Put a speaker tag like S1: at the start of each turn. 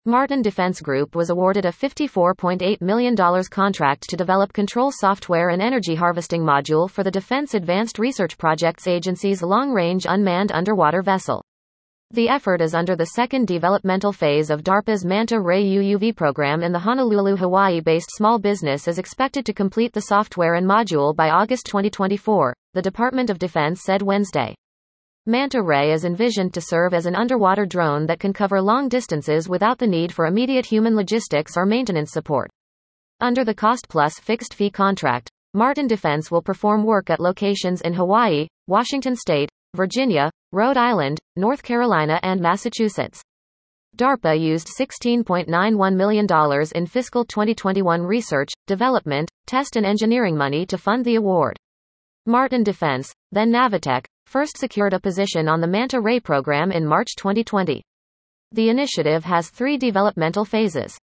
S1: Martin Defense Group was awarded a $54.8 million contract to develop control software and energy harvesting module for the Defense Advanced Research Projects Agency's long-range unmanned underwater vessel. The effort is under the second developmental phase of DARPA's Manta Ray UUV program, and the Honolulu, Hawaii-based small business is expected to complete the software and module by August 2024, the Department of Defense said Wednesday. Manta Ray is envisioned to serve as an underwater drone that can cover long distances without the need for immediate human logistics or maintenance support. Under the cost-plus fixed-fee contract, Martin Defense will perform work at locations in Hawaii, Washington State, Virginia, Rhode Island, North Carolina and Massachusetts. DARPA used $16.91 million in fiscal 2021 research, development, test and engineering money to fund the award. Martin Defense, then Navitec, first secured a position on the Manta Ray program in March 2020. The initiative has 3 developmental phases.